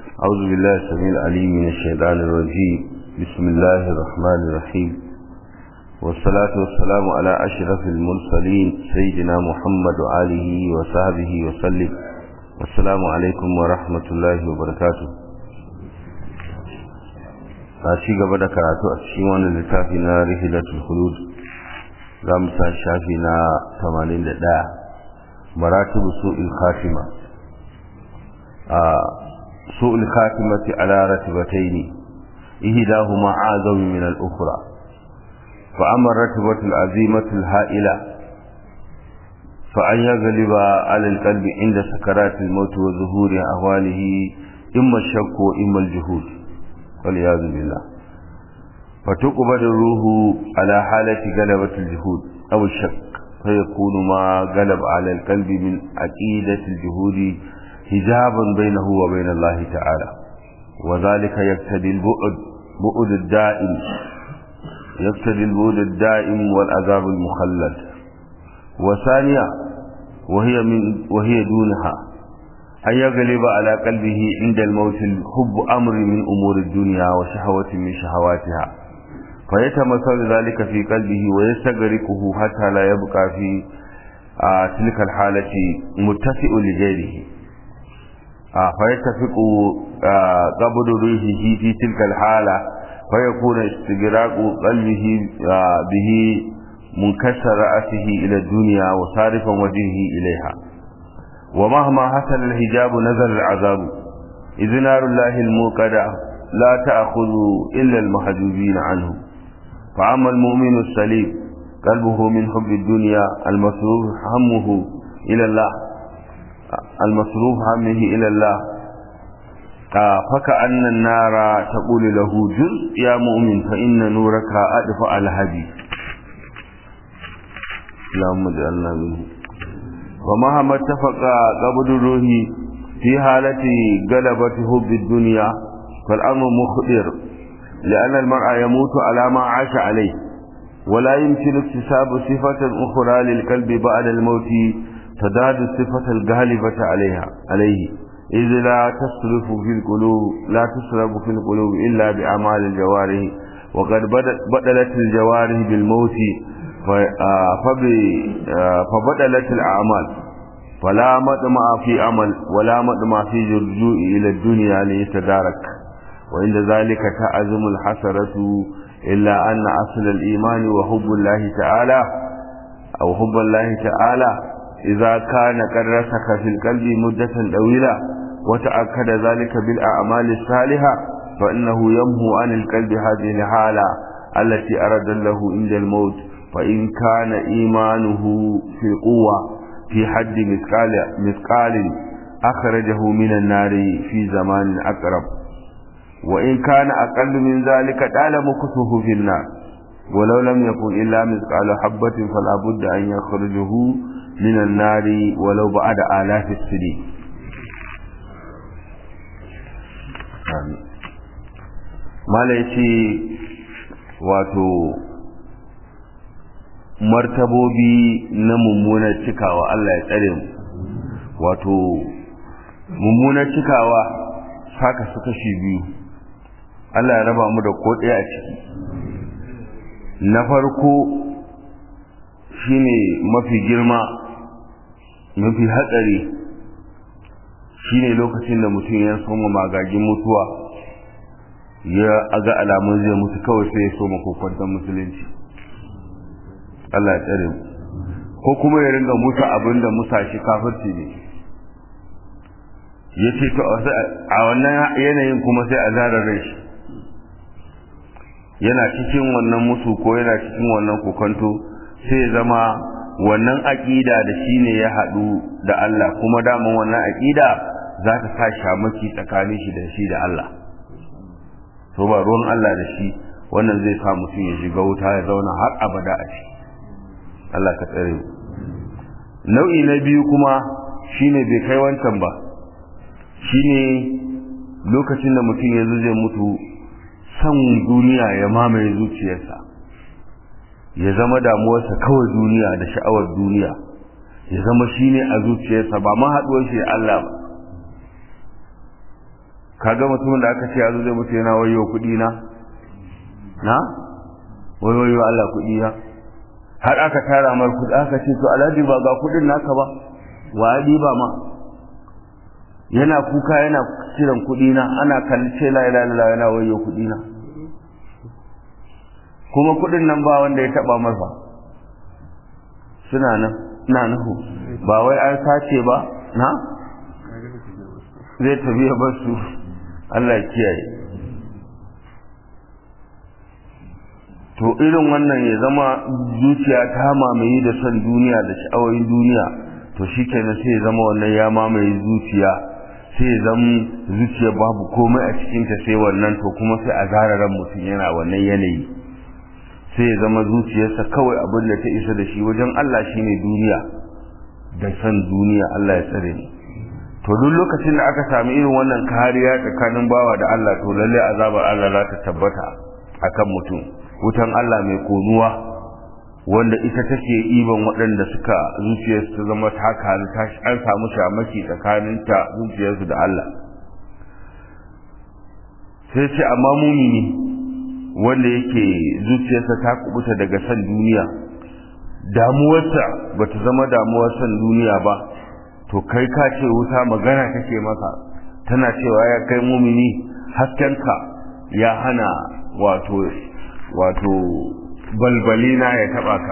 أعوذ بالله السميع العليم من الشيطان الرجيم. بسم الله الرحمن الرحيم، والصلاة والسلام على أشرف المرسلين سيدنا محمد وآله وصحبه وسلم. السلام عليكم ورحمة الله وبركاته. أشي قبل كراتو أشيوان لتافينا رحلة الخلود رمسا شافينا 81 مراتب سوء الخاتمة. سوء الخاتمة على رتبتين إحداهما أعظم من الأخرى، فأما الرتبة العظيمة الهائلة فأن يغلب على القلب عند سكرات الموت وظهور أهواله إما الشك وإما الجهود والعياذ بالله، فتقبل الروح على حالة غلبة الجهود أو الشك، فيكون ما غلب على القلب من عقيدة الجهود حجابا بينه وبين الله تعالى، وذلك يقتضي البعد الدائم والعذاب المخلد. وثانية وهي دونها أن يغلب على قلبه عند الموت حب أمر من أمور الدنيا وشهوة من شهواتها، فيتمثل ذلك في قلبه ويستغرقه حتى لا يبقى في تلك الحالة متفئ لغيره، فيتفق قبض روحه في تلك الحالة، فيكون استغراق قلبه به منكسر رأسه إلى الدنيا وصارفا وجهه إليها، ومهما حصل الحجاب نزل العذاب، إذ نار الله الموقدة لا تأخذ إلا المحجوبين عنه. فأما المؤمن السليم قلبه من حب الدنيا المصروف همه إلى الله فكأن النار تقول له جزء يا مؤمن فإن نورك أدفع الهدي، اللهم اجعلنا منه. ومهما اتفق قبض الروح في حالة غلبة حب الدنيا فالأمر مخدر، لأن المرء يموت على ما عاش عليه، ولا يمكن اكتساب صفة أخرى للقلب بعد الموت تزداد الصفة الغالبة عليه، إذ لا تصرف في القلوب إلا بأعمال الجوارح، وقد بدلت الجوارح بالموت فبدلت الأعمال، فلا مطمع في عمل ولا مطمع في الرجوع إلى الدنيا ليتدارك، وعند ذلك تعزم الحسرة، إلا أن أصل الإيمان وحب الله تعالى إذا كان قد رسخ في القلب مدة طويلة وتأكد ذلك بالأعمال الصالحة، فإنه يمحو عن القلب هذه الحالة التي أراد له عند الموت، فإن كان إيمانه في قوة في حد مثقال أخرجه من النار في زمان أقرب، وإن كان أقل من ذلك طال مكثه في النار، ولو لم يكن إلا مثقال حبة فلا بد أن يخرجه من النار ولو بعد آلاف السنين. malaci wato martabobi na mummunar cikawa, Allah ya tsare mu. wato mummunar cikawa haka suka shi biyu, Allah ya raba mu da ko ɗaya a ciki. Na farko shine mafi girma mafi hatsari, shine lokacin da mutum ya soma magagin mutuwa, ya aga alamun zai mutu kawai sai ya soma kokwantar musulunci. Allah ya tsare mu. Ko kuma ya ringa mutu abinda musa shi kafirci ne, ya ce to a wannan yanayin kuma sai a zarar rai shi yana cikin wannan musu ko yana cikin wannan kokonto, sai ya zama wannan aƙida da shi ne ya haɗu da Allah, kuma daman wannan aƙida za ta sa shamaki tsakanin shi da Allah, to ba ruwan Allah da shi, wannan zai sa mutum ya shiga wuta ya zauna har abada a ciki. Allah ka tsare mu. Nau'i na biyu kuma shine bai kai wancan ba, shine lokacin da mutum ya zai mutu san duniya ya mamaye zuciyarsa, ya zama damuwarsa kawai duniya da sha'awar duniya, ya zama shine a zuciyarsa ba ma haɗuwar shi Allah ba. kaga mutumin da aka ce yazo zai mutu yana wayo kudi na wayo Allah kudi na har aka tara mar kudi aka ce to alhaji ba ga kudin naka ba wadi ba ma yana kuka yana kiran kudi na ana kallace la ilaha illallah yana wayo kudi na kuma kudin nan ba wanda ya taba marfa suna nan ina nuhu ba wai an sace ba na zai tafiya basu Allah ya kiyaye to irin wannan ya zama zuciya ta mamaye da son duniya da sha'awoyin duniya to shikenan sai ya zama wannan ya mamaye zuciya sai ya zama zuciya babu komai a cikin ta sai wannan to kuma sai a zararan mutum yana wannan yanayi sai ya zama zuciyarsa kawai abin da ta isa da shi wajen Allah shine duniya da san duniya. Allah ya tsare ni. To duk lokacin da aka sami irin wannan kariya tsakanin bawa da Allah to lalle azabar Allah za ta tabbata akan mutum. Wutan Allah mai konuwa wanda ita take iban waɗanda suka zuciyarsu ta zama ta an samu shamaki tsakanin ta zuciyarsu da Allah. Sai ce amma mumini wanda yake zuciyarsa ta kubuta daga san duniya, damuwarsa bata zama damuwar san duniya ba, to kai ka ce wuta magana take maka tana cewa ya kai mumini haskenka ya hana wato balbalina ya taba ka.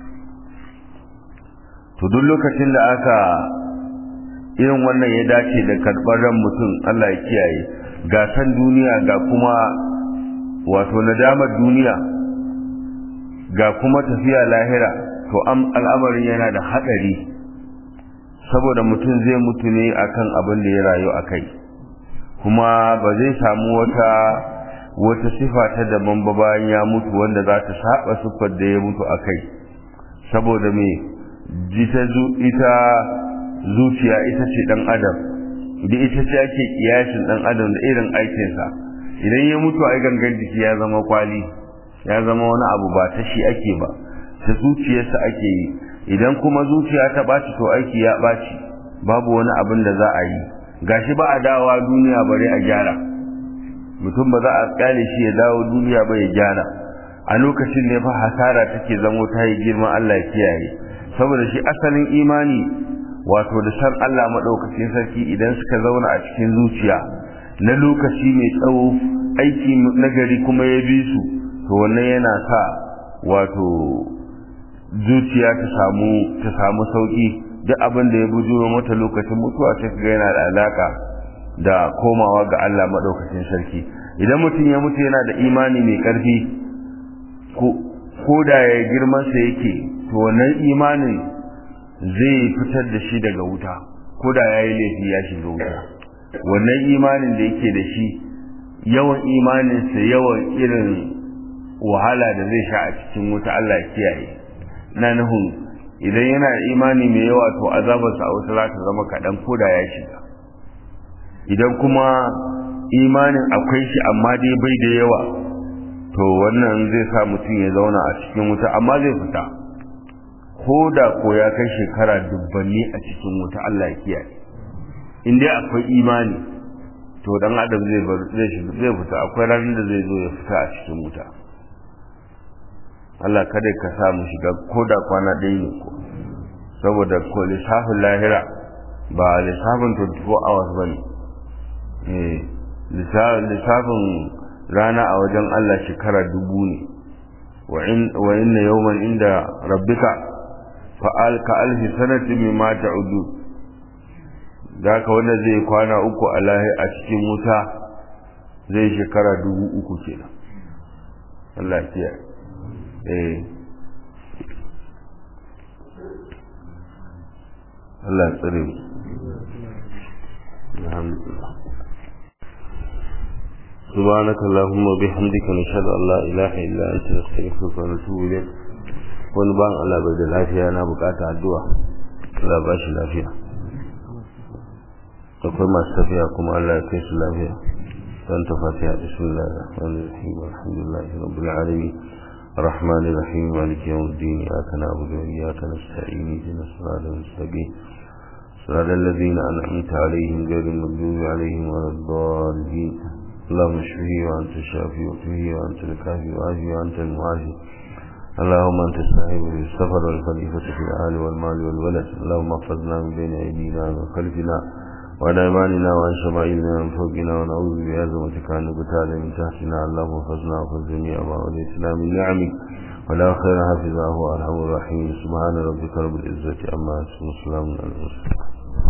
To duk lokacin da aka irin wannan ya dace da karɓar ran mutum, Allah ya kiyaye, ga san duniya ga kuma wato nadamar duniya ga kuma tafiya lahira, to al'amarin yana da haɗari, saboda mutum zai mutu ne akan abin da ya rayu akai, kuma ba zai samu wata sifa ta daban ba bayan ya mutu wanda za ta saba siffar da ya mutu akai. Saboda me ita zuciya ita ce dan adam, da ita ce ake kiyasin dan adam da irin aikinsa. Idan ya mutu a gangan jiki ya zama kwali, ya zama wani abu ba ta shi ake ba, ta zuciyarsa ake yi. Idan kuma zuciya ta ɓaci to aiki ya ɓaci, babu wani abin da za a yi. Gashi ba a dawowa duniya bare a gyara, mutum ba za a kyale shi ya dawo duniya ba ya gyara. A lokacin ne fa hasara take zamo ta yi girma. Allah ya kiyaye. Saboda shi asalin imani wato da san Allah madaukakin sarki idan suka zauna a cikin zuciya na lokaci mai tsawo, aiki nagari kuma ya bi su, to wannan yana sa wato zuciya ta samu sauki. Duk abin da ya bujuro mata lokacin mutuwa sai kaga yana da alaka da komawa ga Allah madaukakin sarki. Idan mutum ya mutu yana da imani mai karfi, ko da ya girman sa yake, to wannan imanin zai fitar da shi daga wuta, ko da yayi laifi ya shiga wuta. Wannan imanin da yake da shi, yawan imanin sa yawan irin wahala da zai sha a cikin wuta. Allah ya kiyaye. Na nuhun idan yana da imani mai yawa to azabarsa a wuta za ta zama kaɗan ko da ya shiga. Idan kuma imanin akwai shi amma dai bai da yawa, to wannan zai sa mutum ya zauna a cikin wuta amma zai fita, ko da ko ya kai shekara dubbanni a cikin wuta. Allah ya kiyaye. In dai akwai imani to dan adam zai fita. Akwai ranar da zai zo ya fita a cikin wuta. Allah kada ka sa mu shiga ko da kwana ɗaya ne, ko saboda ko lissafin lahira ba lissafin 24 hours bane. Lissafin rana a wajen Allah shekara 1000 ne. wa inna yawman inda rabbika fa'al ka alfi sanatin mimma ta'udu. Daka wanda zai kwana uku a cikin wuta zai shekara 3000 kenan. Allah ya Allah tsare mu. Alhamdulillah. Subhanaka Allahumma bihamdika nashhadu an la ilaha illa anta nastaghfiruka wa natubu ilayk. Wani ban Allah bai da lafiya na bukata addu'a. Allah ba shi lafiya. Akwai masu tafiya kuma Allah ya kai su lafiya. Dan ta fatiha bismillahir rahmanir rahim alhamdulillahi rabbil alamin. الرحمن الرحيم مالك يوم الدين إياك نعبد وإياك نستعين اهدنا الصراط المستقيم صراط الذين أنعمت عليهم غير المغضوب عليهم ولا الضالين اللهم اشفه وأنت الشافي واشفه وأنت الكافي وعافي وأنت المعافي اللهم أنت الصاحب في السفر والخليفة في الأهل والمال والولد اللهم احفظنا من بين أيدينا ومن خلفنا وعن أيماننا وعن شمائلنا ومن فوقنا ونعوذ بعظمتك أن نغتال من تحتنا اللهم احفظنا وحفظ جميع ما وليتنا من نعمك ولا خير حافظه وأرحم الراحمين سبحان ربك رب العزة عما يصفون وسلام على المرسلين